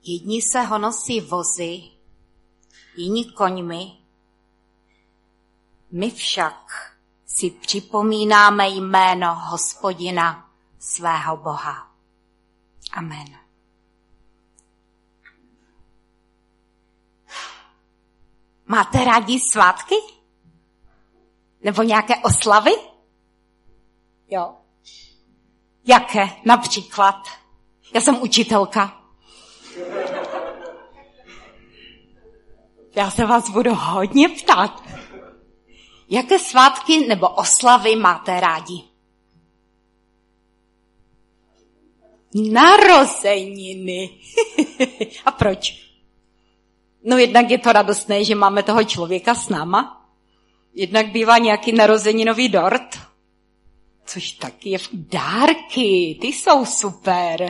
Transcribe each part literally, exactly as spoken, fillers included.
Jedni se honosí vozy, jiní koňmi. My však si připomínáme jméno Hospodina, svého Boha. Amen. Máte rádi svátky? Nebo nějaké oslavy? Jo. Jaké? Například. Já jsem učitelka. Já se vás budu hodně ptát. Jaké svátky nebo oslavy máte rádi? Narozeniny. A proč? No jednak je to radostné, že máme toho člověka s náma. Jednak bývá nějaký narozeninový dort, což taky je dárky, ty jsou super.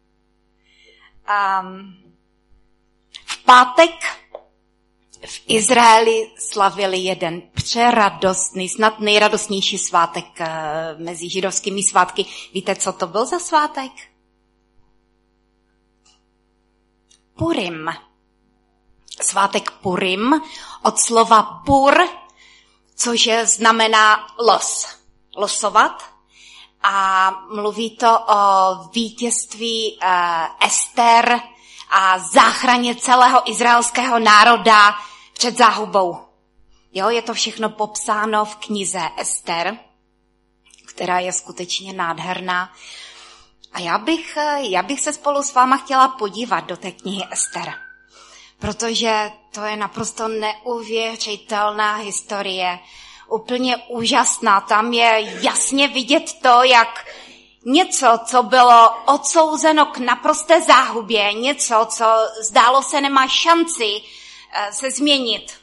A v pátek v Izraeli slavili jeden přeradostný, snad nejradostnější svátek mezi židovskými svátky. Víte, co to byl za svátek? Purim. Svátek Purim od slova pur, což znamená los, losovat. A mluví to o vítězství uh, Ester a záchraně celého izraelského národa před záhubou. Jo, je to všechno popsáno v knize Ester, která je skutečně nádherná. A já bych, já bych se spolu s váma chtěla podívat do té knihy Ester, protože to je naprosto neuvěřitelná historie, úplně úžasná. Tam je jasně vidět to, jak něco, co bylo odsouzeno k naprosté záhubě, něco, co zdálo se nemá šanci se změnit,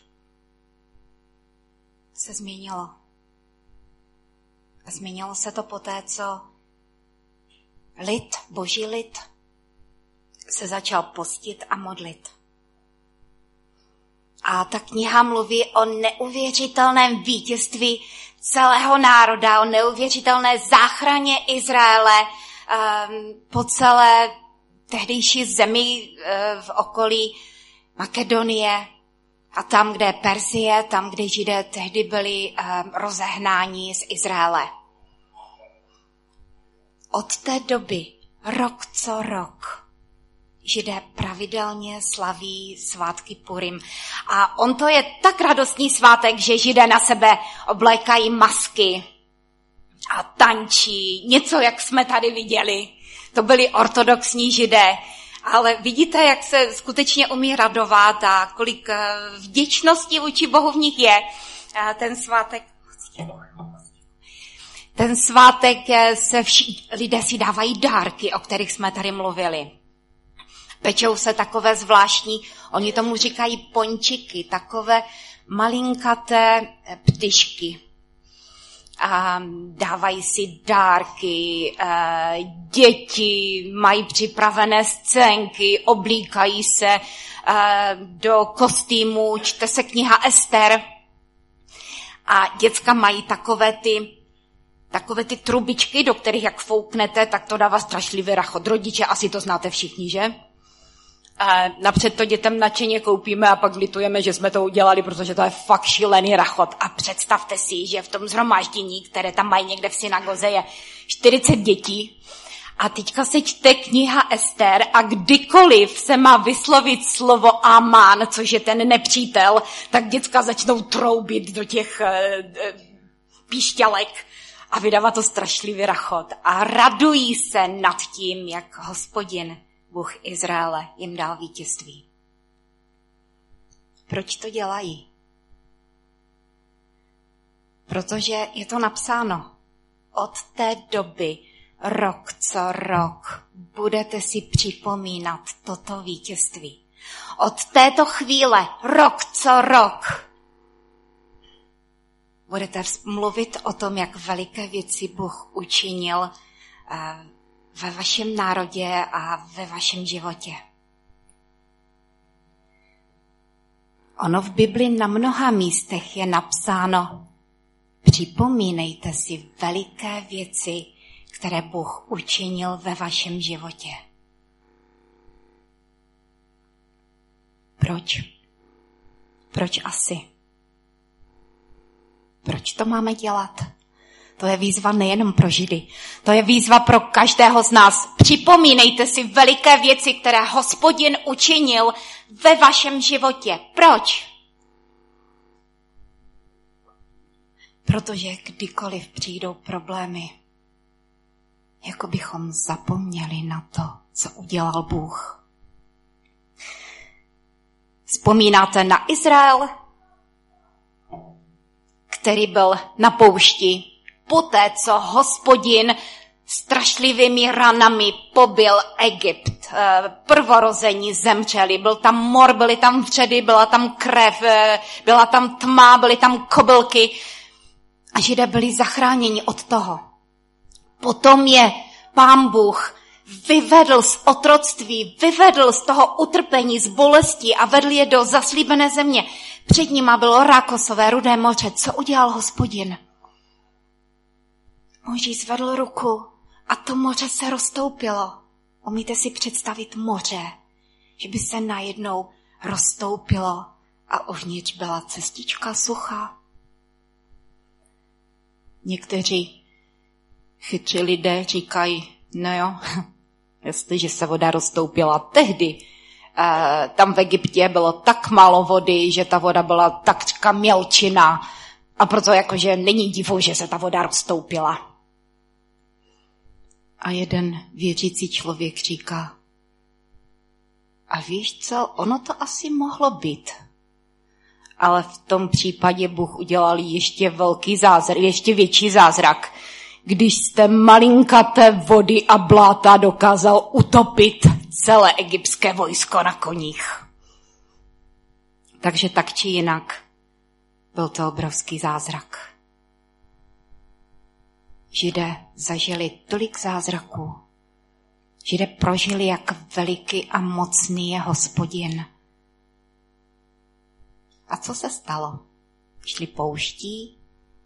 se změnilo. A změnilo se to poté, co lid, boží lid, se začal postit a modlit. A ta kniha mluví o neuvěřitelném vítězství celého národa, o neuvěřitelné záchraně Izraele um, po celé tehdejší zemi uh, v okolí Makedonie a tam, kde Persie, tam, kde Židé tehdy byli um, rozehnáni z Izraele. Od té doby, rok co rok, Židé pravidelně slaví svátky Purim. A on to je tak radostný svátek, že Židé na sebe oblékají masky a tančí. Něco, jak jsme tady viděli. To byli ortodoxní Židé. Ale vidíte, jak se skutečně umí radovat a kolik vděčnosti vůči Bohu v nich je. A ten svátek... Ten svátek se vši... lidé si dávají dárky, o kterých jsme tady mluvili. Pečou se takové zvláštní, oni tomu říkají pončiky, takové malinkaté ptyšky. A dávají si dárky, děti mají připravené scénky, oblíkají se do kostýmů, čte se kniha Ester. A děcka mají takové ty Takové ty trubičky, do kterých jak fouknete, tak to dává strašlivý rachot. Rodiče, asi to znáte všichni, že? A napřed to dětem nadšeně koupíme a pak litujeme, že jsme to udělali, protože to je fakt šílený rachot. A představte si, že v tom shromáždění, které tam mají někde v synagoze, je čtyřicet dětí. A teďka se čte kniha Ester a kdykoliv se má vyslovit slovo Amán, což je ten nepřítel, tak děcka začnou troubit do těch uh, píšťalek. A vydává to strašlivý rachot. A radují se nad tím, jak Hospodin, Bůh Izraele, jim dal vítězství. Proč to dělají? Protože je to napsáno. Od té doby, rok co rok, budete si připomínat toto vítězství. Od této chvíle, rok co rok, budete mluvit o tom, jak veliké věci Bůh učinil ve vašem národě a ve vašem životě. Ono v Bibli na mnoha místech je napsáno: připomínejte si veliké věci, které Bůh učinil ve vašem životě. Proč? Proč asi? Proč to máme dělat? To je výzva nejenom pro Židy. To je výzva pro každého z nás. Připomínejte si veliké věci, které Hospodin učinil ve vašem životě. Proč? Protože kdykoliv přijdou problémy, jako bychom zapomněli na to, co udělal Bůh. Vzpomínáte na Izrael, který byl na poušti, poté, co Hospodin strašlivými ranami pobil Egypt. Prvorození zemřeli, byl tam mor, byly tam vředy, byla tam krev, byla tam tma, byly tam kobylky a Židé byli zachráněni od toho. Potom je Pán Bůh vyvedl z otroctví, vyvedl z toho utrpení, z bolesti a vedl je do zaslíbené země. Před nima bylo Rákosové, Rudé moře. Co udělal Hospodin? Mojžíš zvedl ruku a to moře se roztoupilo. Umíte si představit moře, že by se najednou roztoupilo a uvnitř byla cestička suchá? Někteří chytří lidé říkají, no jo, jestliže se voda roztoupila tehdy, eh, tam v Egyptě bylo tak málo vody, že ta voda byla takřka mělčina a proto jakože není divu, že se ta voda roztoupila. A jeden věřící člověk říká, a víš co, ono to asi mohlo být. Ale v tom případě Bůh udělal ještě velký zázrak, ještě větší zázrak, když jste malinkaté vody a bláta dokázal utopit celé egyptské vojsko na koních. Takže tak či jinak byl to obrovský zázrak. Židé zažili tolik zázraků. Židé prožili, jak veliký a mocný je Hospodin. A co se stalo? Šli pouští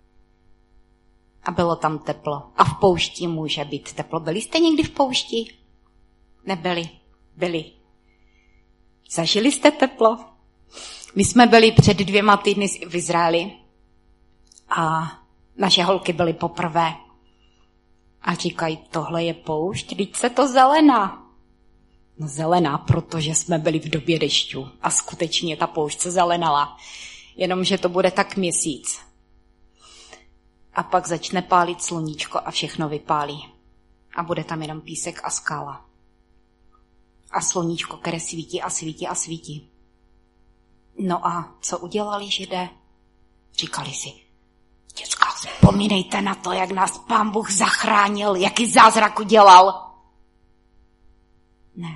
a bylo tam teplo. A v poušti může být teplo. Byli jste někdy v poušti? Nebyli. Byli. Zažili jste teplo? My jsme byli před dvěma týdny v Izraeli a naše holky byly poprvé. A říkají, tohle je poušť, vždyť se to zelená. No zelená, protože jsme byli v době dešťů a skutečně ta poušť se zelenala. Jenomže to bude tak měsíc. A pak začne pálit sluníčko a všechno vypálí. A bude tam jenom písek a skála. A sluníčko, které svítí a svítí a svítí. No a co udělali Židé? Říkali si, děcka, vzpomínejte na to, jak nás Pán Bůh zachránil, jaký zázrak udělal. Ne.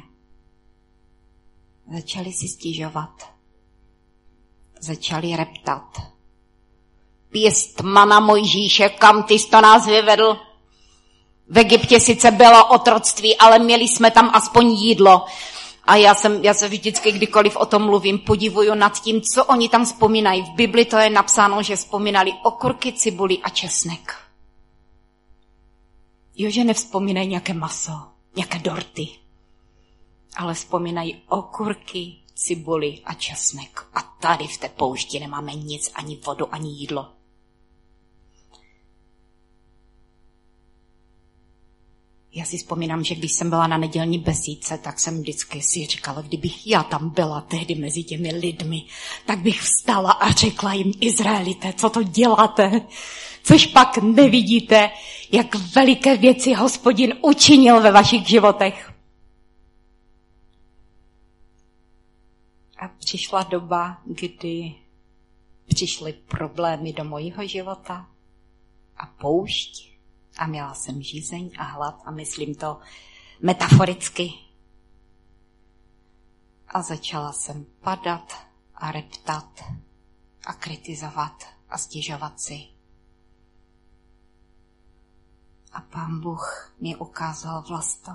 Začali si stěžovat. Začali reptat. Pěstmana Mojžíše, kam ty jsi to nás vyvedl? V Egyptě sice bylo otroctví, ale měli jsme tam aspoň jídlo. A já, jsem, já se vždycky, kdykoliv o tom mluvím, podivuju nad tím, co oni tam vzpomínají. V Bibli to je napsáno, že vzpomínali okurky, cibuli a česnek. Jo, že nevzpomínají nějaké maso, nějaké dorty, ale vzpomínají okurky, cibuli a česnek. A tady v té poušti nemáme nic, ani vodu, ani jídlo. Já si vzpomínám, že když jsem byla na nedělní besídce, tak jsem vždycky si říkala, kdybych já tam byla tehdy mezi těmi lidmi, tak bych vstala a řekla jim, Izraelité, co to děláte? Což pak nevidíte, jak veliké věci Hospodin učinil ve vašich životech. A přišla doba, kdy přišly problémy do mojího života a poušť. A měla jsem žízeň a hlad a myslím to metaforicky. A začala jsem padat a reptat a kritizovat a stěžovat si. A Pán Bůh mi ukázal vlasto.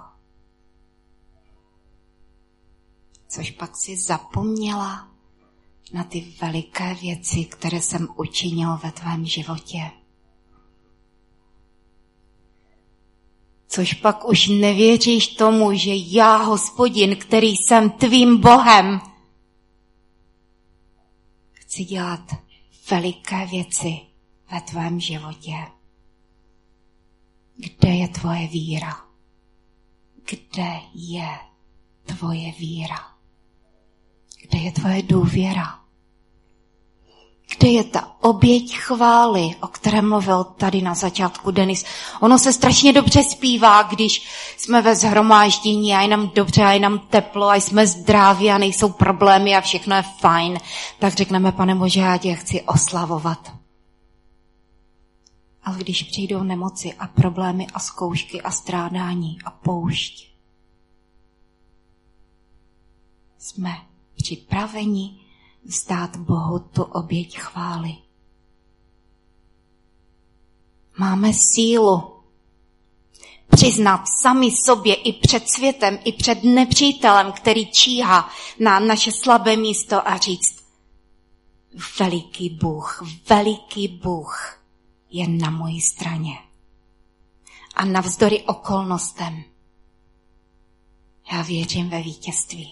Což pak si zapomněla na ty veliké věci, které jsem učinil ve tvém životě. Což pak už nevěříš tomu, že já, Hospodin, který jsem tvým Bohem, chci dělat veliké věci ve tvém životě. Kde je tvoje víra? Kde je tvoje víra? Kde je tvoje důvěra? Kde je ta oběť chvály, o které mluvil tady na začátku Denis? Ono se strašně dobře zpívá, když jsme ve shromáždění a je nám dobře a je nám teplo a jsme zdraví a nejsou problémy a všechno je fajn. Tak řekneme, Pane Bože, já tě chci oslavovat. Ale když přijdou nemoci a problémy a zkoušky a strádání a poušť, jsme připraveni vzdát Bohu tu oběť chvály. Máme sílu přiznat sami sobě i před světem, i před nepřítelem, který číhá na naše slabé místo a říct, veliký Bůh, veliký Bůh je na mojí straně. A navzdory okolnostem já věřím ve vítězství.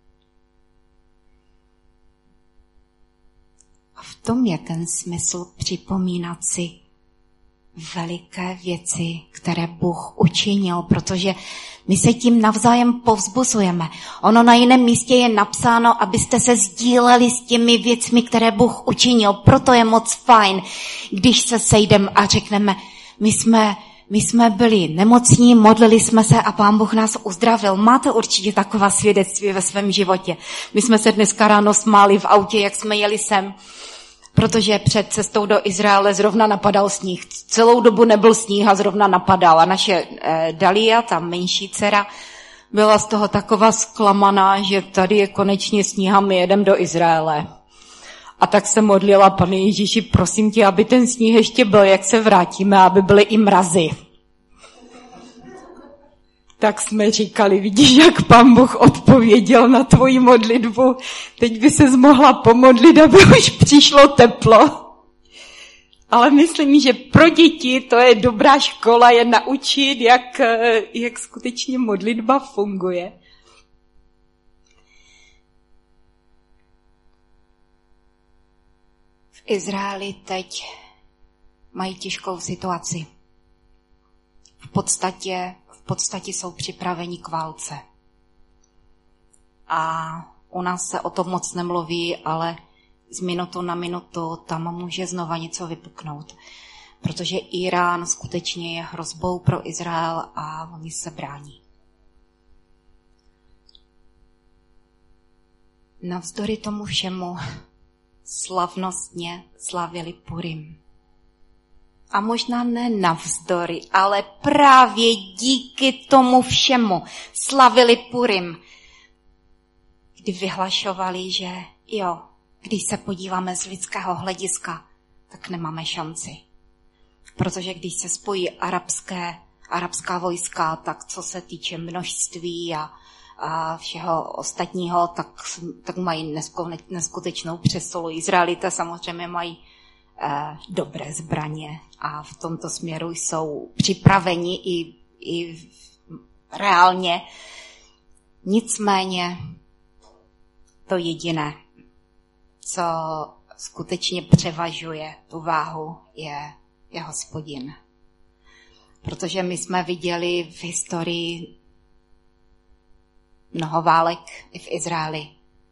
A v tom je ten smysl připomínat si veliké věci, které Bůh učinil, protože my se tím navzájem povzbuzujeme. Ono na jiném místě je napsáno, abyste se sdíleli s těmi věcmi, které Bůh učinil. Proto je moc fajn, když se sejdeme a řekneme, my jsme, my jsme byli nemocní, modlili jsme se a Pán Bůh nás uzdravil. Máte určitě taková svědectví ve svém životě. My jsme se dneska ráno smáli v autě, jak jsme jeli sem, protože před cestou do Izraele zrovna napadal sníh. Celou dobu nebyl sníh a zrovna napadal. A naše eh, Dalia, ta menší dcera, byla z toho taková zklamaná, že tady je konečně sníh a my jedeme do Izraele. A tak se modlila, Pane Ježíši, prosím tě, aby ten sníh ještě byl, jak se vrátíme, aby byly i mrazy. Tak jsme říkali, vidíš, jak Pán Bůh odpověděl na tvoji modlitbu. Teď by ses mohla pomodlit, aby už přišlo teplo. Ale myslím, že pro děti to je dobrá škola, je naučit, jak, jak skutečně modlitba funguje. V Izraeli teď mají těžkou situaci. V podstatě V podstatě jsou připraveni k válce. A u nás se o tom moc nemluví, ale z minutu na minutu tam může znova něco vypuknout. Protože Irán skutečně je hrozbou pro Izrael a oni se brání. Navzdory tomu všemu slavnostně slavili Purim. A možná ne navzdory, ale právě díky tomu všemu slavili Purim, kdy vyhlašovali, že jo, když se podíváme z lidského hlediska, tak nemáme šanci. Protože když se spojí arabské, arabská vojska, tak co se týče množství a, a všeho ostatního, tak, tak mají neskutečnou přesolu. Izraelité samozřejmě mají eh, dobré zbraně a v tomto směru jsou připraveni i, i reálně. Nicméně to jediné, co skutečně převažuje tu váhu, je, je Hospodin. Protože my jsme viděli v historii mnoho válek i v Izraeli.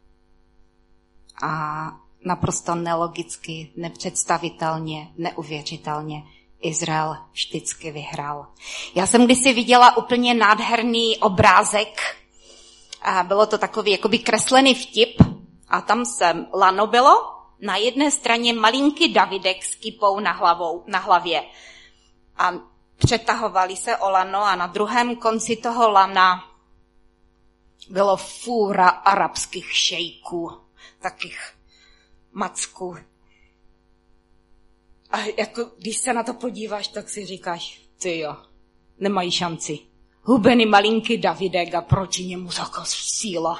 A naprosto nelogicky, nepředstavitelně, neuvěřitelně Izrael vždycky vyhrál. Já jsem kdysi viděla úplně nádherný obrázek. A bylo to takový jakoby kreslený vtip. A tam se lano bylo. Na jedné straně malinký Davidek s kipou na, hlavou, na hlavě. A přetahovali se o lano a na druhém konci toho lana bylo fůra arabských šejků, takých macků. A jako, když se na to podíváš, tak si říkáš, ty jo, nemají šanci. Hubený malinký Davidek a proti němu taková síla.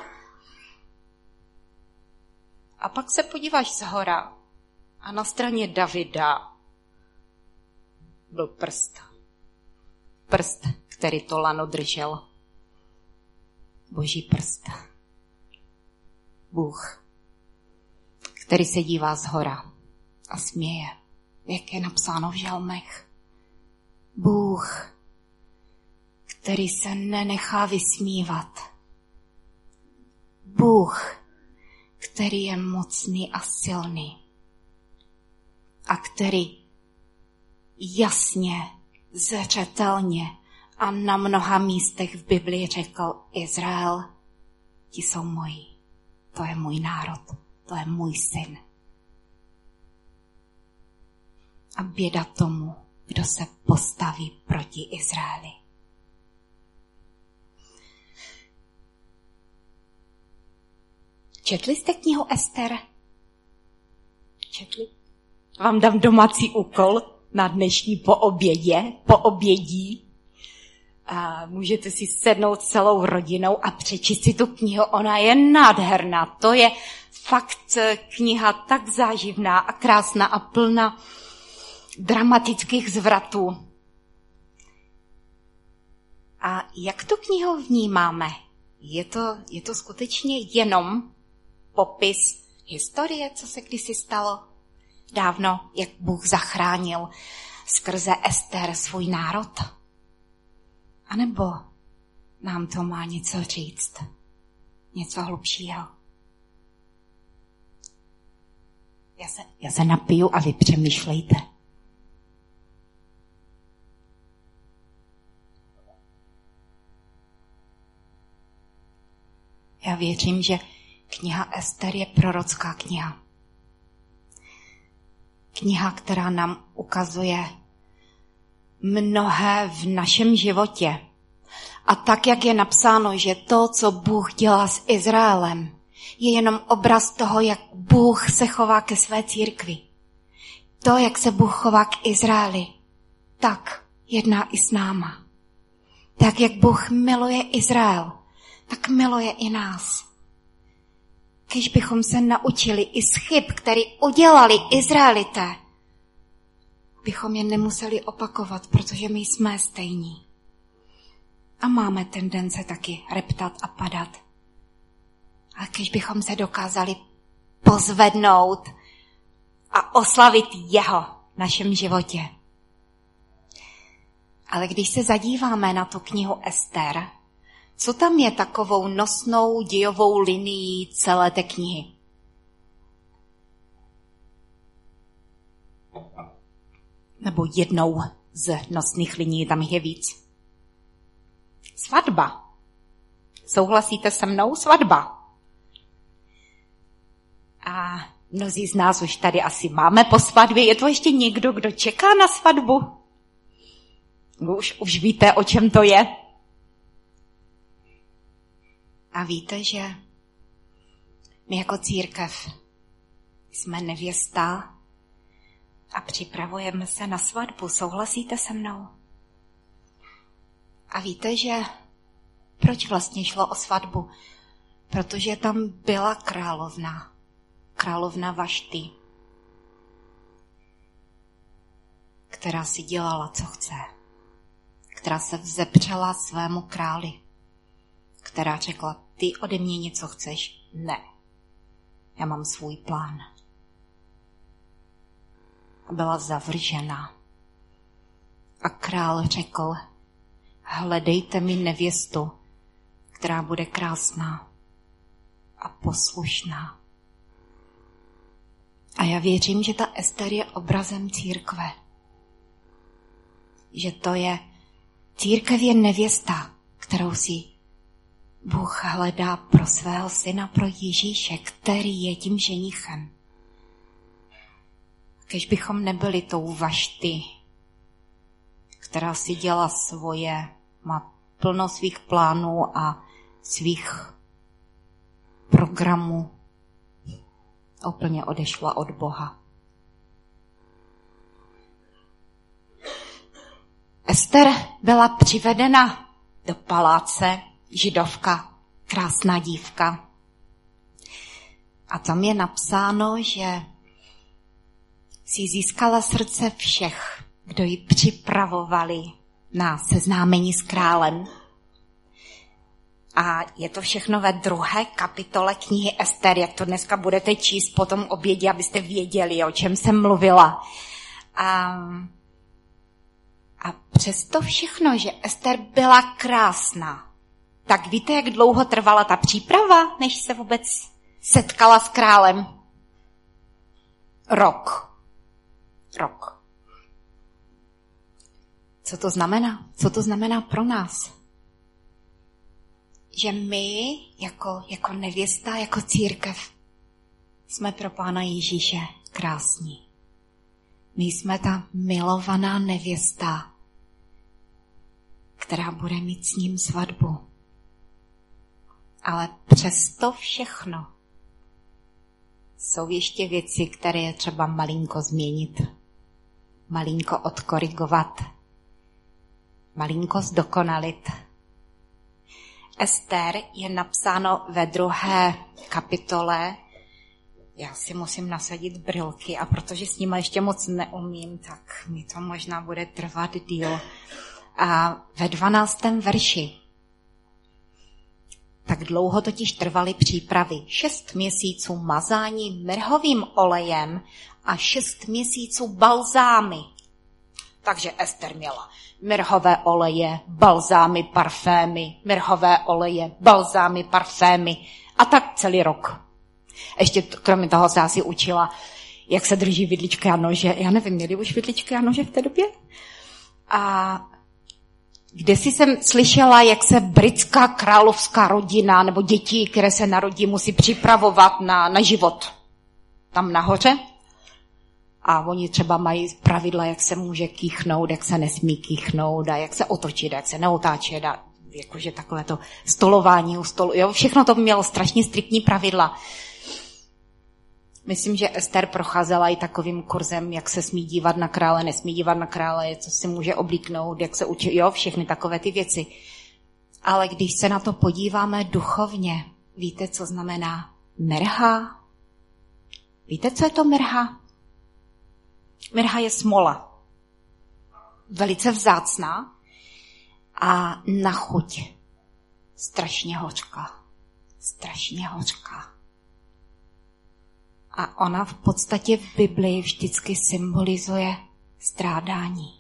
A pak se podíváš zhora a na straně Davida byl prst. Prst, který to lano držel. Boží prst. Bůh, který se dívá zhora a směje, jak je napsáno v žalmech. Bůh, který se nenechá vysmívat. Bůh, který je mocný a silný a který jasně, zřetelně a na mnoha místech v Biblii řekl: Izrael, ti jsou moji, to je můj národ, to je můj syn. A běda tomu, kdo se postaví proti Izraeli. Četli jste knihu Ester? Četli? Vám dám domácí úkol na dnešní poobědě, poobědí. A můžete si sednout celou rodinou a přečíst si tu knihu. Ona je nádherná. To je fakt kniha tak záživná a krásná a plná dramatických zvratů. A jak tu knihu vnímáme? Je to, je to skutečně jenom popis historie, co se kdysi stalo dávno, jak Bůh zachránil skrze Ester svůj národ? A nebo nám to má něco říct? Něco hlubšího? Já se, já se napiju a vy přemýšlejte. Já věřím, že kniha Ester je prorocká kniha. Kniha, která nám ukazuje mnohé v našem životě. A tak, jak je napsáno, že to, co Bůh dělá s Izraelem, je jenom obraz toho, jak Bůh se chová ke své církvi. To, jak se Bůh chová k Izraeli, tak jedná i s náma. Tak, jak Bůh miluje Izrael, tak miluje i nás. Když bychom se naučili i z chyb, které udělali Izraelité, bychom je nemuseli opakovat, protože my jsme stejní. A máme tendence taky reptat a padat. A když bychom se dokázali pozvednout a oslavit jeho v našem životě. Ale když se zadíváme na tu knihu Ester, co tam je takovou nosnou dějovou linií celé té knihy? Nebo jednou z nosných linií, tam je víc. Svatba. Souhlasíte se mnou? Svatba. A mnozí z nás už tady asi máme po svatbě. Je to ještě někdo, kdo čeká na svatbu? Už, už víte, o čem to je? A víte, že my jako církev jsme nevěsta a připravujeme se na svatbu. Souhlasíte se mnou? A víte, že proč vlastně šlo o svatbu? Protože tam byla královna, královna Vašty, která si dělala, co chce, která se vzepřela svému králi, která řekla: ty ode mě něco chceš? Ne. Já mám svůj plán. Byla zavržena. A král řekl: hledejte mi nevěstu, která bude krásná a poslušná. A já věřím, že ta Ester je obrazem církve. Že to je, církev je nevěsta, kterou si Bůh hledá pro svého syna, pro Ježíše, který je tím ženichem. Když bychom nebyli tou Vašty, která si dělá svoje, má plno svých plánů a svých programů, úplně odešla od Boha. Ester byla přivedena do paláce, židovka, krásná dívka. A tam je napsáno, že si získala srdce všech, kdo ji připravovali na seznámení s králem. A je to všechno ve druhé kapitole knihy Ester, jak to dneska budete číst po tom obědě, abyste věděli, o čem jsem mluvila. A, a přesto všechno, že Ester byla krásná, tak víte, jak dlouho trvala ta příprava, než se vůbec setkala s králem? Rok. Rok. Co to znamená? Co to znamená pro nás? Že my, jako, jako nevěsta, jako církev, jsme pro Pána Ježíše krásní. My jsme ta milovaná nevěsta, která bude mít s ním svatbu. Ale přesto všechno jsou ještě věci, které je třeba malinko změnit, malinko odkorigovat, malinko zdokonalit. Ester je napsáno ve druhé kapitole. Já si musím nasadit brýlky a protože s nimi ještě moc neumím, tak mi to možná bude trvat díl. A ve dvanáctém verši. Tak dlouho totiž trvaly přípravy. Šest měsíců mazání mrhovým olejem a šest měsíců balzámy. Takže Ester měla mrhové oleje, balzámy, parfémy, mrhové oleje, balzámy, parfémy a tak celý rok. Ještě t- kromě toho se asi učila, jak se drží vidličky a nože. Já nevím, měli už vidličky a nože v té době? A kdesi jsem slyšela, jak se britská královská rodina nebo děti, které se narodí, musí připravovat na, na život tam nahoře. A oni třeba mají pravidla, jak se může kýchnout, jak se nesmí kýchnout a jak se otočit, jak se neotáčet a jakože takové to stolování u stolu. Jo, všechno to mělo strašně striktní pravidla. Myslím, že Ester procházela i takovým kurzem, jak se smí dívat na krále, nesmí dívat na krále, co si může oblíknout, jak se učí, jo, všechny takové ty věci. Ale když se na to podíváme duchovně, víte, co znamená mirha? Víte, co je to mirha? Mirha je smola. Velice vzácná a na chuť strašně hořká. Strašně hořká. A ona v podstatě v Biblii vždycky symbolizuje strádání.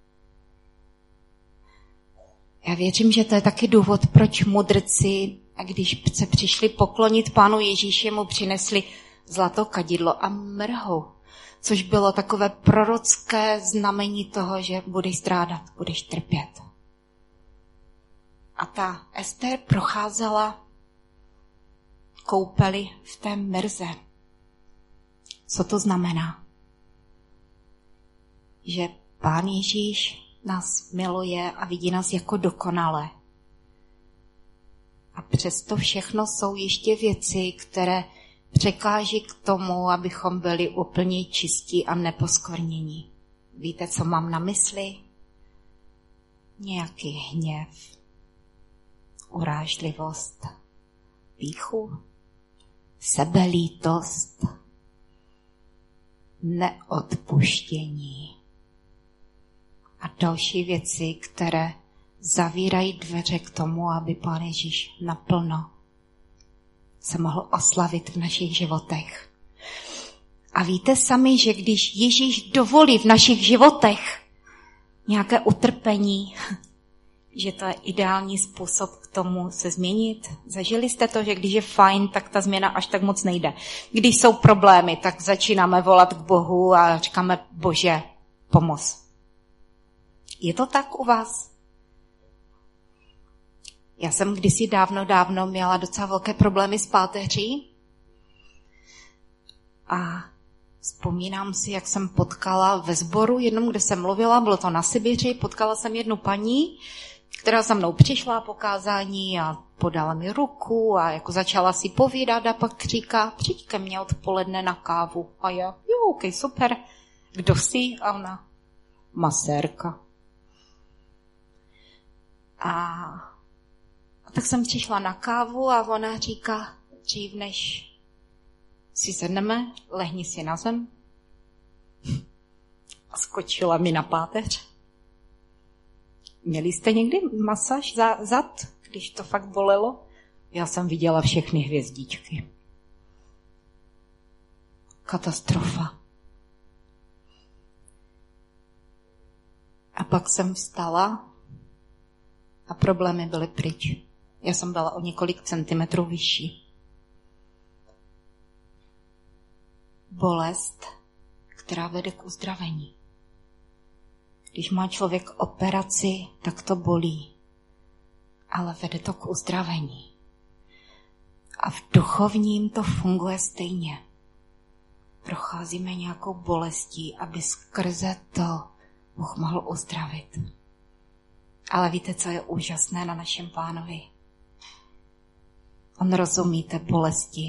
Já věřím, že to je taky důvod, proč mudrci, a když se přišli poklonit Pánu Ježíši, mu přinesli zlato kadidlo a mrhu, což bylo takové prorocké znamení toho, že budeš strádat, budeš trpět. A ta Ester procházela koupeli v té mrze. Co to znamená? Že Pán Ježíš nás miluje a vidí nás jako dokonalé. A přesto všechno jsou ještě věci, které překáží k tomu, abychom byli úplně čistí a neposkvrnění. Víte, co mám na mysli? Nějaký hněv, urážlivost, pýchu, sebelítost, neodpuštění a další věci, které zavírají dveře k tomu, aby Pán Ježíš naplno se mohl oslavit v našich životech. A víte sami, že když Ježíš dovolí v našich životech nějaké utrpení, že to je ideální způsob k tomu se změnit. Zažili jste to, že když je fajn, tak ta změna až tak moc nejde. Když jsou problémy, tak začínáme volat k Bohu a říkáme, Bože, pomoz. Je to tak u vás? Já jsem kdysi dávno, dávno měla docela velké problémy s páteří a vzpomínám si, jak jsem potkala ve sboru jednom, kde jsem mluvila, bylo to na Sibiři, potkala jsem jednu paní, která za mnou přišla po kázání a podala mi ruku a jako začala si povídat a pak říká, přijď ke mně odpoledne na kávu. A já, jo, ok, super. Kdo jsi? A ona, masérka. A, a tak jsem přišla na kávu a ona říká, dřív než si sedneme, lehni si na zem. A skočila mi na páteř. Měli jste někdy masáž za zad, když to fakt bolelo, já jsem viděla všechny hvězdičky. Katastrofa. A pak jsem vstala a problémy byly pryč. Já jsem byla o několik centimetrů vyšší. Bolest, která vede k uzdravení. Když má člověk operaci, tak to bolí, ale vede to k uzdravení. A v duchovním to funguje stejně. Procházíme nějakou bolestí, aby skrze to Bůh mohl uzdravit. Ale víte, co je úžasné na našem Pánovi? On rozumí té bolesti.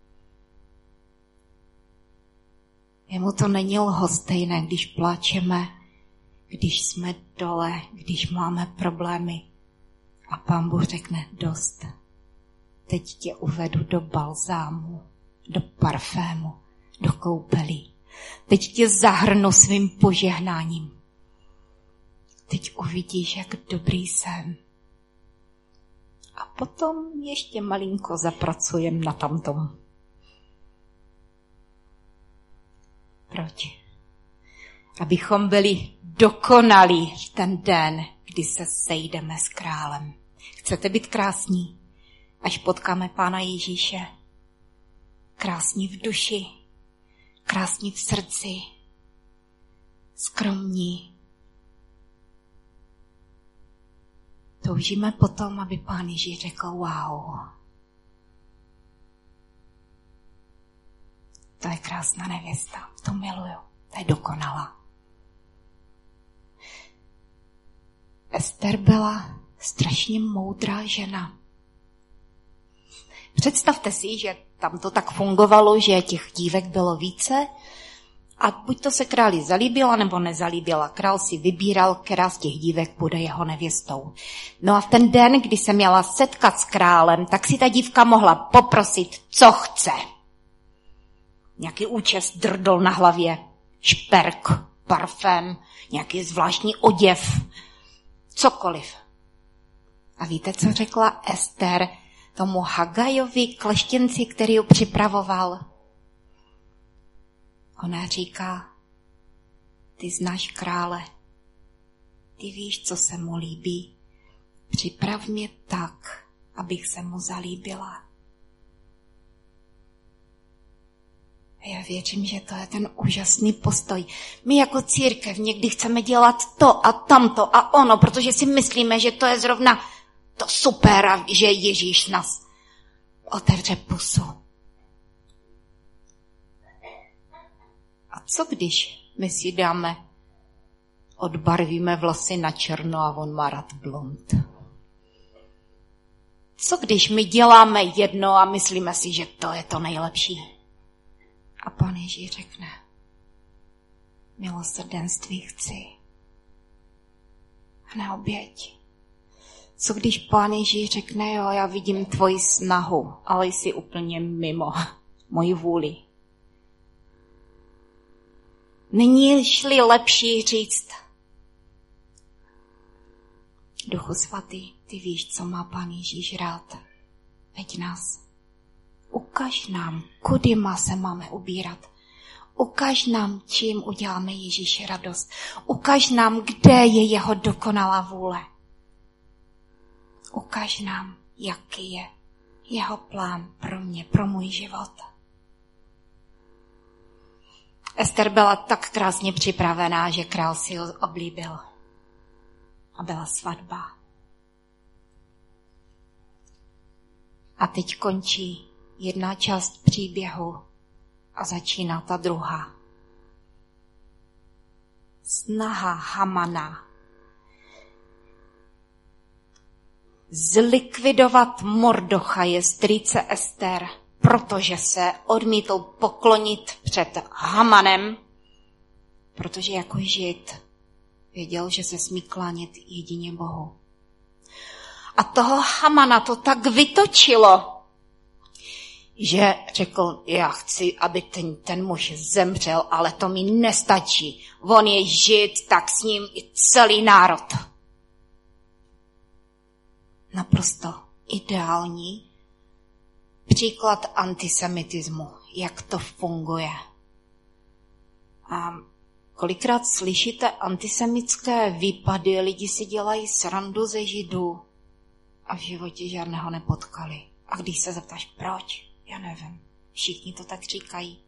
Jemu to není lhostejné, když pláčeme, když jsme dole, když máme problémy. A Pán Bůh řekne dost. Teď tě uvedu do balzámu, do parfému, do koupelí. Teď tě zahrnu svým požehnáním. Teď uvidíš, jak dobrý jsem. A potom ještě malinko zapracujem na tamtom. Proč? Abychom byli dokonalí v ten den, kdy se sejdeme s králem. Chcete být krásní, až potkáme Pána Ježíše? Krásní v duši, krásní v srdci, skromní. Toužíme potom, aby Pán Ježíš řekl wow. To je krásná nevěsta, to miluju, to je dokonalá. Ester byla strašně moudrá žena. Představte si, že tam to tak fungovalo, že těch dívek bylo více a buď to se králi zalíbila, nebo nezalíbila. Král si vybíral, která z těch dívek bude jeho nevěstou. No a v ten den, kdy se měla setkat s králem, tak si ta dívka mohla poprosit, co chce. Nějaký účes drdol na hlavě, šperk, parfém, nějaký zvláštní oděv, cokoliv. A víte, co řekla Ester tomu Hagajovi, kleštěnci, který ji připravoval? Ona říká, ty znáš krále, ty víš, co se mu líbí. Připrav mě tak, abych se mu zalíbila. A já věřím, že to je ten úžasný postoj. My jako církev někdy chceme dělat to a tamto a ono, protože si myslíme, že to je zrovna to super a že Ježíš nás otevře pusu. A co když my si dáme, odbarvíme vlasy na černo a on má rád blond? Co když my děláme jedno a myslíme si, že to je to nejlepší? A Pán Ježíš řekne, milosrdenství chci a ne oběť. Co když Pán Ježíš řekne, jo, já vidím tvoji snahu, ale jsi úplně mimo moji vůli. Není-li lepší říct, Duchu svatý, ty víš, co má Pán Ježíš rád. Veď nás. Ukaž nám, kudy má se máme ubírat. Ukaž nám, čím uděláme Ježíši radost. Ukaž nám, kde je jeho dokonalá vůle. Ukaž nám, jaký je jeho plán pro mě, pro můj život. Ester byla tak krásně připravená, že král si ho oblíbil. A byla svatba. A teď končí jedna část příběhu a začíná ta druhá. Snaha Hamana zlikvidovat Mordochaje, strýce Ester, protože se odmítl poklonit před Hamanem, protože jako Žid věděl, že se smí klánět jedině Bohu. A toho Hamana to tak vytočilo, že řekl, já chci, aby ten, ten muž zemřel, ale to mi nestačí. On je Žid, tak s ním i celý národ. naprosto ideální příklad antisemitismu, jak to funguje. A kolikrát slyšíte antisemitské výpady, lidi si dělají srandu ze Židů a v životě žádného nepotkali. A když se zeptáš, proč? Já nevím. Všichni to tak říkají.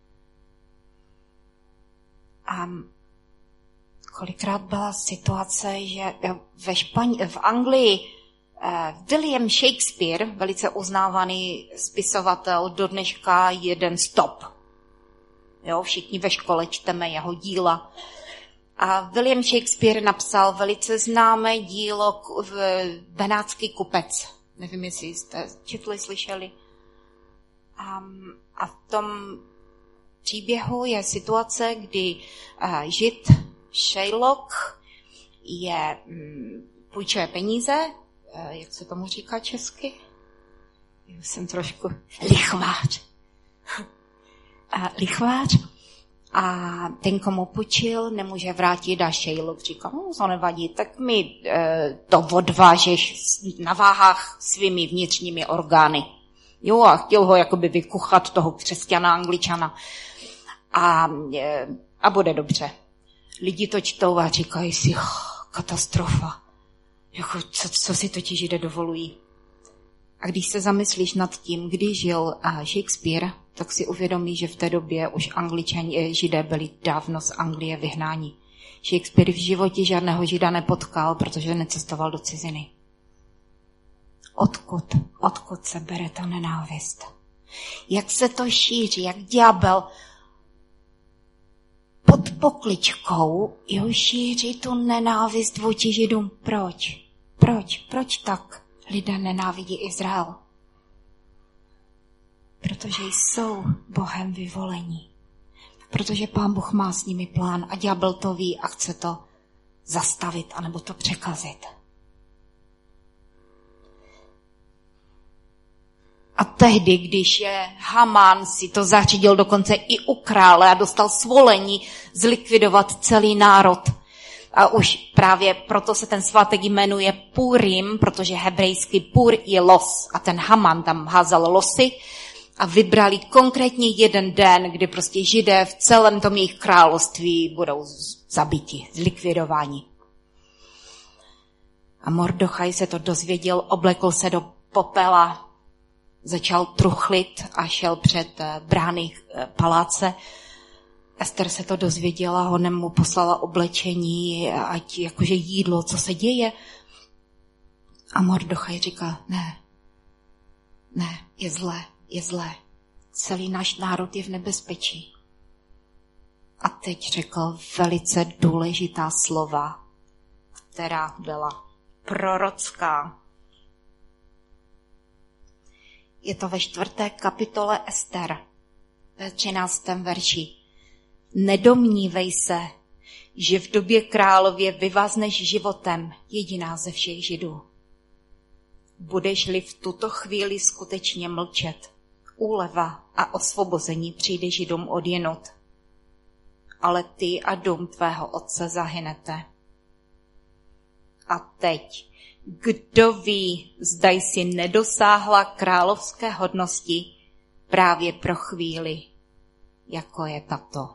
A kolikrát byla situace, že ve Špaň- v Anglii uh, William Shakespeare, velice uznávaný spisovatel, do dneška jeden stop. Jo, všichni ve škole čteme jeho díla. A William Shakespeare napsal velice známé dílo v Benátský kupec. Nevím, jestli jste četli, slyšeli. A, a v tom příběhu je situace, kdy uh, Žid Shylock je, um, půjčuje peníze, uh, jak se tomu říká česky? Já jsem trošku lichvář. uh, lichvář. A ten, komu půjčil, nemůže vrátit a Shylock říká, no to nevadí, tak mi uh, to odvážeš na váhách svými vnitřními orgány. Jo, a chtěl ho jakoby vykuchat, toho křesťana, Angličana. A, a bude dobře. Lidi to čtou a říkají si, oh, katastrofa. Jako, co, co si to ti Židé dovolují? A když se zamyslíš nad tím, kdy žil Shakespeare, tak si uvědomí, že v té době už Angličani, Židé byli dávno z Anglie vyhnáni. Shakespeare v životě žádného Žida nepotkal, protože necestoval do ciziny. Odkud, odkud se bere ta nenávist? Jak se to šíří, jak ďábel pod pokličkou jo, šíří tu nenávist vůči Židům. Proč? Proč? Proč tak lidé nenávidí Izrael? Protože jsou Bohem vyvolení. Protože Pán Bůh má s nimi plán a ďábel to ví a chce to zastavit anebo to překazit. A tehdy, když je Haman si to zařídil dokonce i u krále a dostal svolení zlikvidovat celý národ. A už právě proto se ten svátek jmenuje Purim, protože hebrejsky Pur je los. A ten Haman tam házal losy a vybrali konkrétně jeden den, kdy prostě Židé v celém tom jejich království budou zabiti, zlikvidováni. A Mordochaj se to dozvěděl, oblekl se do popela, začal truchlit a šel před brány paláce. Ester se to dozvěděla, honem mu poslala oblečení, ať jakože jídlo, co se děje. A Mordochaj říká, ne, ne, je zlé, je zlé. Celý náš národ je v nebezpečí. A teď řekl velice důležitá slova, která byla prorocká. Je to ve čtvrté kapitole Ester, ve třináctém verši. Nedomnívej se, že v době králově vyvazneš životem, jediná ze všech Židů. Budeš-li v tuto chvíli skutečně mlčet, úleva a osvobození přijde Židům odjinud. Ale ty a dům tvého otce zahynete. A teď, kdo ví, zda jsi nedosáhla královské hodnosti právě pro chvíli, jako je tato.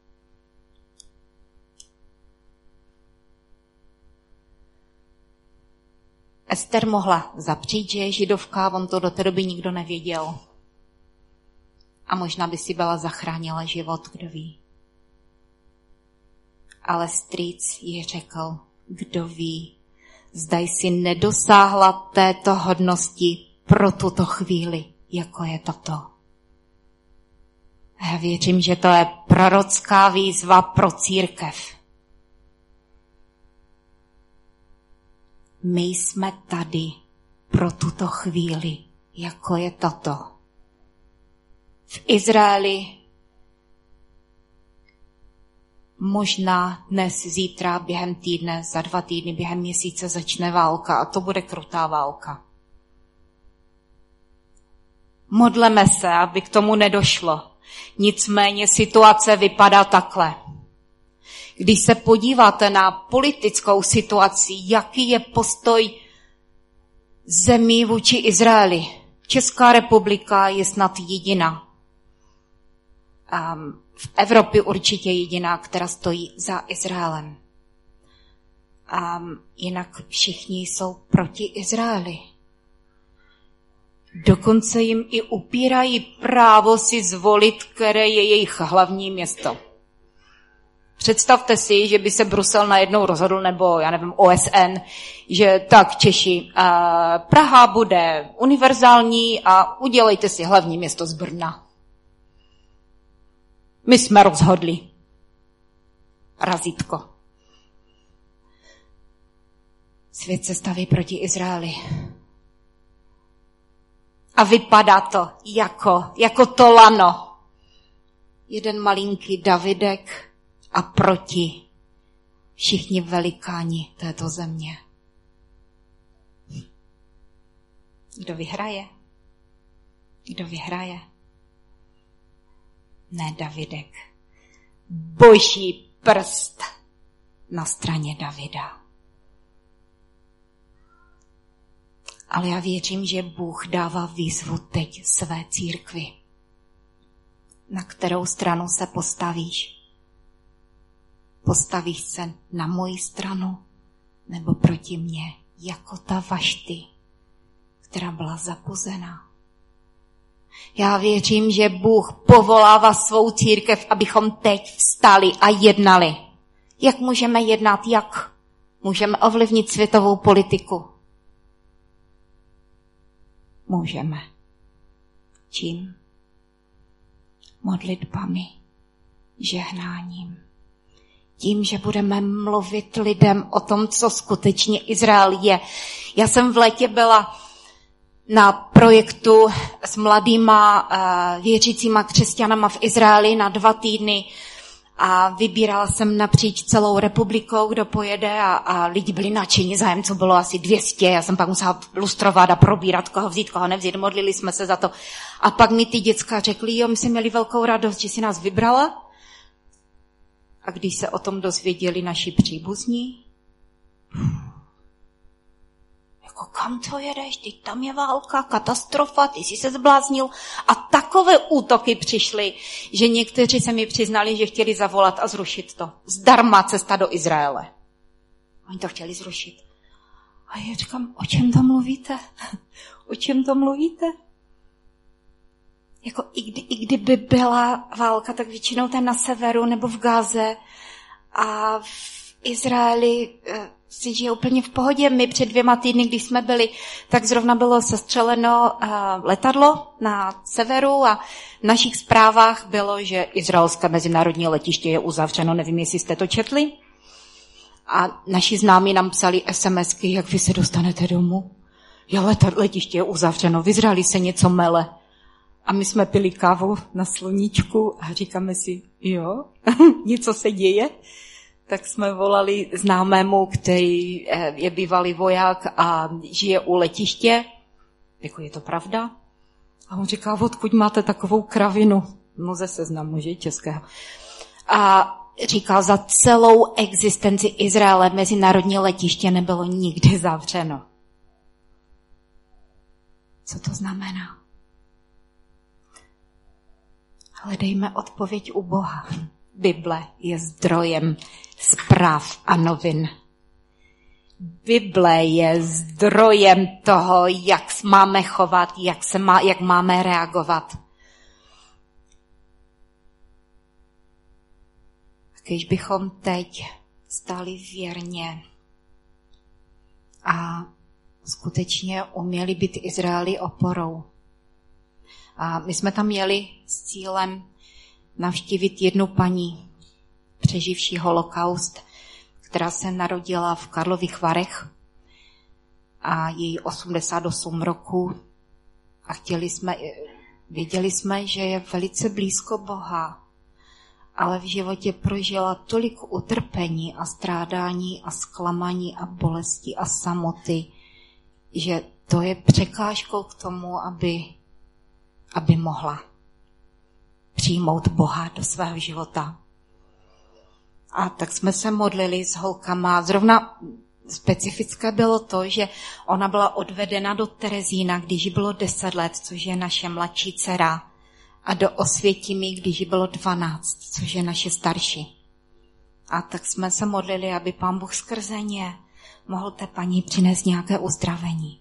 Ester mohla zapřít, že je židovka, on to do té doby nikdo nevěděl. A možná by si byla zachránila život, kdo ví. Ale strýc jí řekl, kdo ví, zda jsi nedosáhla této hodnosti pro tuto chvíli, jako je tato. Já věřím, že to je prorocká výzva pro církev. My jsme tady pro tuto chvíli, jako je tato. V Izraeli možná dnes, zítra, během týdne, za dva týdny, během měsíce začne válka a to bude krutá válka. Modleme se, aby k tomu nedošlo. Nicméně situace vypadá takhle. Když se podíváte na politickou situaci, jaký je postoj zemí vůči Izraeli. Česká republika je snad jediná. Um, v Evropě určitě jediná, která stojí za Izraelem. Um, jinak všichni jsou proti Izraeli. Dokonce jim i upírají právo si zvolit, které je jejich hlavní město. Představte si, že by se Brusel najednou rozhodl, nebo já nevím, O S N, že tak Češi, uh, Praha bude univerzální a udělejte si hlavní město z Brna. My jsme rozhodli. Razítko. Svět se staví proti Izraeli. A vypadá to jako, jako to lano. Jeden malinký Davidek a proti všichni velikáni této země. Kdo vyhraje? Kdo vyhraje? Ne Davidek. Boží prst na straně Davida. Ale já věřím, že Bůh dává výzvu teď své církvi. Na kterou stranu se postavíš? Postavíš se na moji stranu nebo proti mně, jako ta Vašty, která byla zapuzená? Já věřím, že Bůh povolává svou církev, abychom teď vstali a jednali. Jak můžeme jednat? Jak můžeme ovlivnit světovou politiku? Můžeme. Čím? Modlitbami, žehnáním. Tím, že budeme mluvit lidem o tom, co skutečně Izrael je. Já jsem v létě byla na projektu s mladýma věřícíma křesťanama v Izraeli na dva týdny a vybírala jsem napříč celou republikou, kdo pojede a, a lidi byli nadšení, zájemců bylo asi dvě stě, já jsem pak musela lustrovat a probírat, koho vzít, koho nevzít, modlili jsme se za to. A pak mi ty děcka řekli, jo, my jsme měli velkou radost, že si nás vybrala. A když se o tom dozvěděli naši příbuzní, jako kam to jedeš, teď tam je válka, katastrofa, ty jsi se zbláznil. A takové útoky přišly, že někteří se mi přiznali, že chtěli zavolat a zrušit to. Zdarma cesta do Izraele. Oni to chtěli zrušit. A já říkám, o čem to mluvíte? O čem to mluvíte? Jako i, kdy, i kdyby byla válka, tak většinou ten na severu nebo v Gaze a v Izraeli e, si žije úplně v pohodě. My před dvěma týdny, když jsme byli, tak zrovna bylo sestřeleno e, letadlo na severu a v našich zprávách bylo, že izraelské mezinárodní letiště je uzavřeno. Nevím, jestli jste to četli. A naši známí nám psali SMSky, jak vy se dostanete domů. Jo, letiště je uzavřeno, v Izraeli se něco mele. A my jsme pili kávu na sluníčku a říkáme si, jo, něco se děje. Tak jsme volali známému, který je bývalý voják a žije u letiště. Jako je to pravda? A on říká, odkud máte takovou kravinu? No ze Seznamu, že českého. A říkal, za celou existenci Izraele mezinárodní letiště nebylo nikdy zavřeno. Co to znamená? Hledejme odpověď u Boha. Bible je zdrojem zpráv a novin. Bible je zdrojem toho, jak máme chovat, jak, se má, jak máme reagovat. Když bychom teď stali věrně a skutečně uměli být Izraeli oporou. A my jsme tam jeli s cílem navštívit jednu paní, přeživší holokaust, která se narodila v Karlových Varech a její osmdesát osm roků. A chtěli jsme, věděli jsme, že je velice blízko Boha, ale v životě prožila tolik utrpení a strádání a zklamání a bolesti a samoty, že to je překážkou k tomu, aby, aby mohla přijmout Boha do svého života. A tak jsme se modlili s holkama. Zrovna specifické bylo to, že ona byla odvedena do Terezína, když jí bylo deset let, což je naše mladší dcera, a do Osvětimi, když jí bylo dvanáct, což je naše starší. A tak jsme se modlili, aby Pán Bůh skrze ně mohl té paní přinést nějaké uzdravení.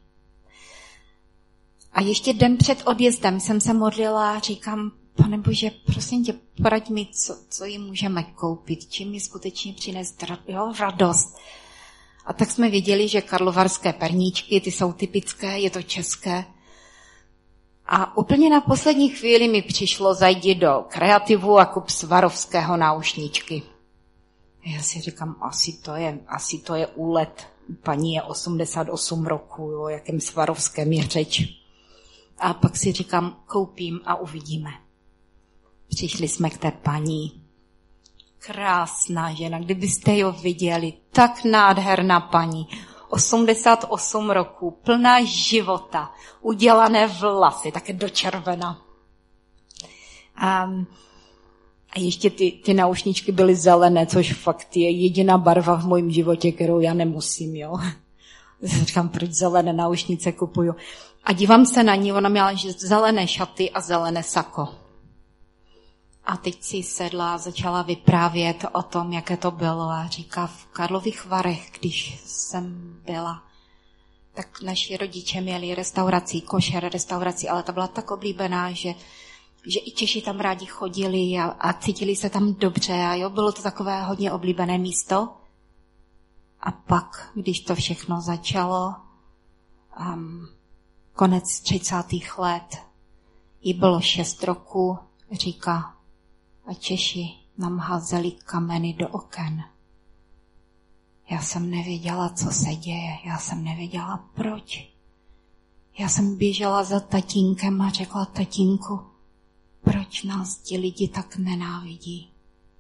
A ještě den před odjezdem jsem se modlila a říkám, Pane Bože, prosím tě, poraď mi, co, co jí můžeme koupit, čím ji skutečně přinést jo, radost. A tak jsme viděli, že karlovarské perníčky, ty jsou typické, je to české. A úplně na poslední chvíli mi přišlo zajdi do Kreativu a kup Svarovského náušničky. Já si říkám, asi to je, asi to je úlet. Paní je osmdesát osm roku, o jakém Svarovském je řeč. A pak si říkám, koupím a uvidíme. Přišli jsme k té paní. Krásná žena, kdybyste jo viděli, tak nádherná paní. osmdesát osm roků, plná života, udělané vlasy, také do červena. A, a ještě ty, ty náušničky byly zelené, což fakt je jediná barva v mém životě, kterou já nemusím, jo. Říkám, proč zelené náušnice kupuju. A dívám se na ní, ona měla zelené šaty a zelené sako. A teď si sedla a začala vyprávět o tom, jaké to bylo. A říká, v Karlových Varech, když jsem byla, tak naši rodiče měli restauraci, košer restauraci, ale ta byla tak oblíbená, že, že i Češi tam rádi chodili a, a cítili se tam dobře. A jo, bylo to takové hodně oblíbené místo. A pak, když to všechno začalo, um, konec třicátých let, jí bylo šest roků, říká, a Češi nám házeli kameny do oken. Já jsem nevěděla, co se děje, já jsem nevěděla, proč. Já jsem běžela za tatínkem a řekla, tatínku, proč nás ti lidi tak nenávidí?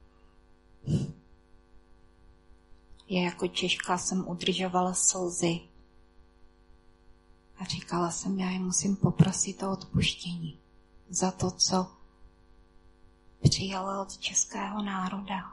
Já jako Češka jsem udržovala slzy a říkala jsem, já je musím poprosit o odpuštění za to, co přijala od českého národa.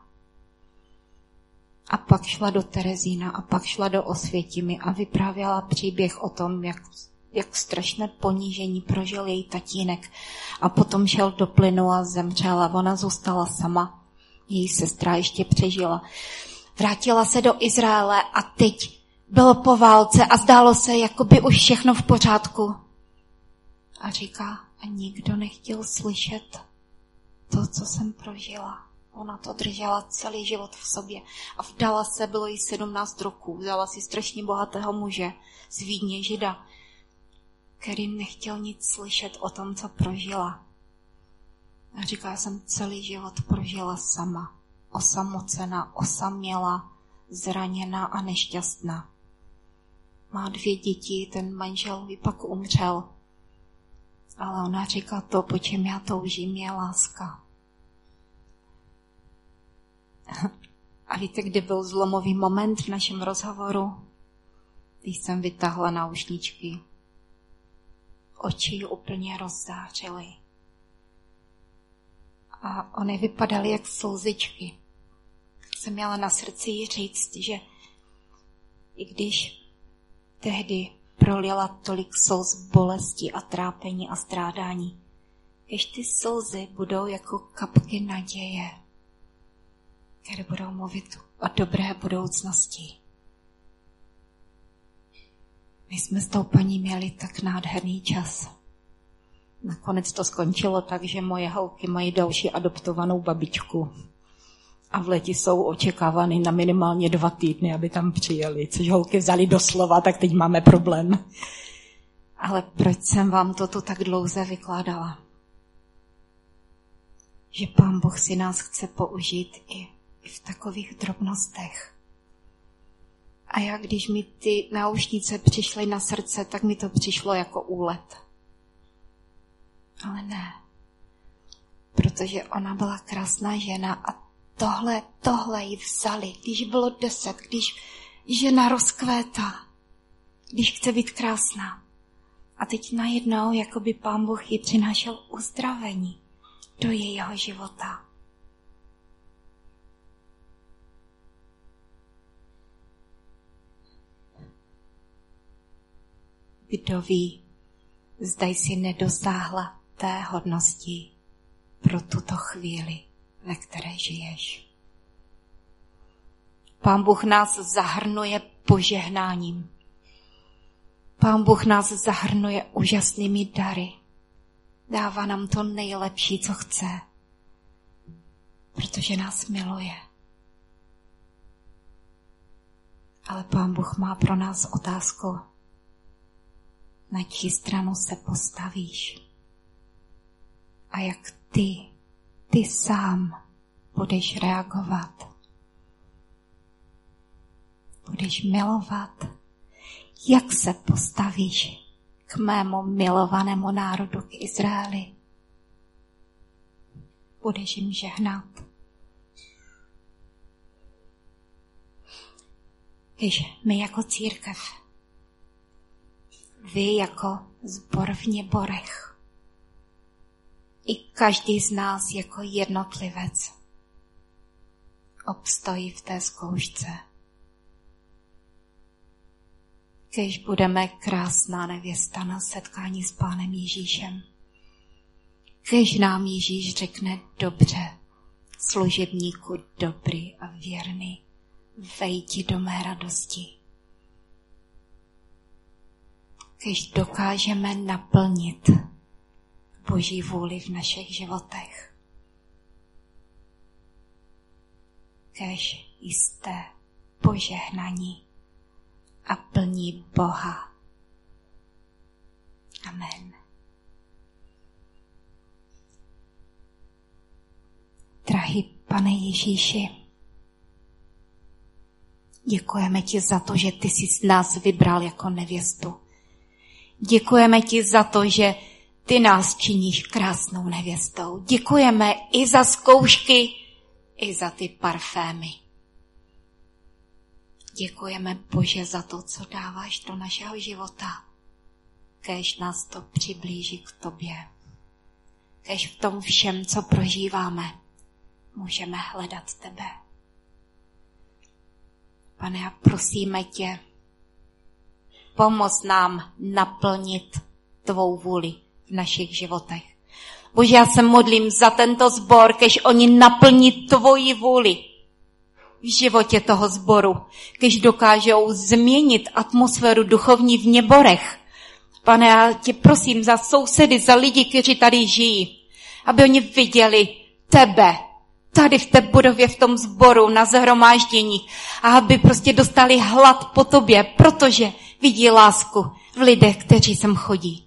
A pak šla do Terezína a pak šla do Osvětimi a vyprávěla příběh o tom, jak, jak strašné ponížení prožil její tatínek. A potom šel do plynu a zemřela. Ona zůstala sama. Její sestra ještě přežila. Vrátila se do Izraele a teď bylo po válce a zdálo se, jako by už všechno v pořádku. A říká, a nikdo nechtěl slyšet to, co jsem prožila. Ona to držela celý život v sobě a vdala se, bylo jí sedmnáct roků, vzala si strašně bohatého muže z Vídně, Žida, který nechtěl nic slyšet o tom, co prožila. A říká, jsem celý život prožila sama, osamocená, osamělá, zraněná a nešťastná. Má dvě děti, ten manžel by pak umřel. Ale ona říká, to, po čem já toužím, je láska. A víte, kdy byl zlomový moment v našem rozhovoru? Když jsem vytáhla náušničky. Oči úplně rozzářily. A ony vypadaly jak slzičky. Jsem měla na srdci jí říct, že i když tehdy prolila tolik slz bolesti a trápení a strádání, když ty slzy budou jako kapky naděje, které budou mluvit o dobré budoucnosti. My jsme s tou paní měli tak nádherný čas. Nakonec to skončilo tak, že moje holky mají další adoptovanou babičku. A v létě jsou očekávány na minimálně dva týdny, aby tam přijeli. Což holky vzali doslova, tak teď máme problém. Ale proč jsem vám to tu tak dlouze vykládala? Že Pán Bůh si nás chce použít i, i v takových drobnostech. A já, když mi ty náušnice přišly na srdce, tak mi to přišlo jako úlet. Ale ne. Protože ona byla krásná žena a tohle, tohle jí vzali, když bylo deset, když žena rozkvétá, když chce být krásná. A teď najednou, jako by Pán Bůh jí přinášel uzdravení do jejího života. Kdo ví, zda jsi nedosáhla té hodnosti pro tuto chvíli, ve které žiješ. Pán Bůh nás zahrnuje požehnáním. Pán Bůh nás zahrnuje úžasnými dary. Dává nám to nejlepší, co chce, protože nás miluje. Ale Pán Bůh má pro nás otázku, na čí stranu se postavíš a jak ty, ty sám budeš reagovat. Budeš milovat, jak se postavíš k mému milovanému národu, k Izraeli. Budeš jim žehnat. Víš, my jako církev, vy jako sbor v Něborech, i každý z nás jako jednotlivec obstojí v té zkoušce. Když budeme krásná nevěsta na setkání s Pánem Ježíšem. Když nám Ježíš řekne dobře, služebníku dobrý a věrný, vejdi do mé radosti. Když dokážeme naplnit Boží vůli v našich životech. Když jste požehnaní a plní Boha. Amen. Drahý Pane Ježíši, děkujeme ti za to, že ty jsi z nás vybral jako nevěstu. Děkujeme ti za to, že ty nás činíš krásnou nevěstou. Děkujeme i za zkoušky, i za ty parfémy. Děkujeme, Bože, za to, co dáváš do našeho života. Kéž nás to přiblíží k tobě. Kéž v tom všem, co prožíváme, můžeme hledat tebe. Pane, a prosíme tě, pomoz nám naplnit tvou vůli v našich životech. Bože, já se modlím za tento sbor, kež oni naplní tvoji vůli v životě toho sboru, když dokážou změnit atmosféru duchovní v Něborech. Pane, já tě prosím za sousedy, za lidi, kteří tady žijí, aby oni viděli tebe, tady v té budově, v tom sboru, na shromáždění a aby prostě dostali hlad po tobě, protože vidí lásku v lidech, kteří sem chodí.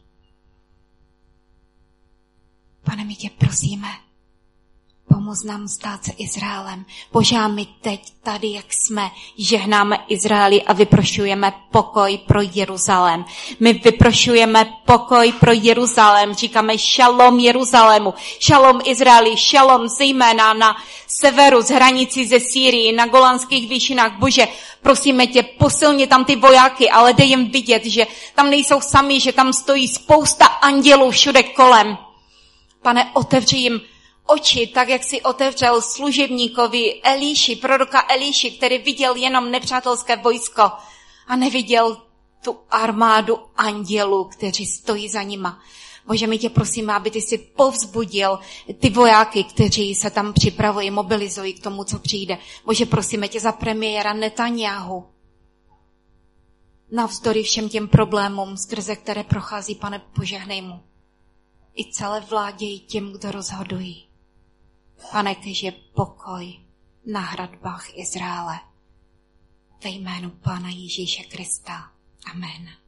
Pane, my tě prosíme, pomoz nám stát se Izraelem. Bože, a my teď tady, jak jsme, žehnáme Izraeli a vyprošujeme pokoj pro Jeruzalém. My vyprošujeme pokoj pro Jeruzalém. Říkáme šalom Jeruzalému, šalom Izraeli, šalom zejména na severu z hranici ze Sýrii, na Golanských výšinách. Bože, prosíme tě, posilni tam ty vojáky, ale dej jim vidět, že tam nejsou sami, že tam stojí spousta andělů všude kolem. Pane, otevři jim oči, tak jak si otevřel služebníkovi Elíši, proroka Elíši, který viděl jenom nepřátelské vojsko a neviděl tu armádu andělů, kteří stojí za nima. Bože, my tě prosíme, aby ty si povzbudil ty vojáky, kteří se tam připravují, mobilizují k tomu, co přijde. Bože, prosíme tě za premiéra Netanyahu. Navzdory všem těm problémům, skrze které prochází, Pane, požehnej mu. I celé vládě, i těm, kdo rozhodují. Pane, kež je pokoj na hradbách Izraele. Ve jménu Pána Ježíše Krista. Amen.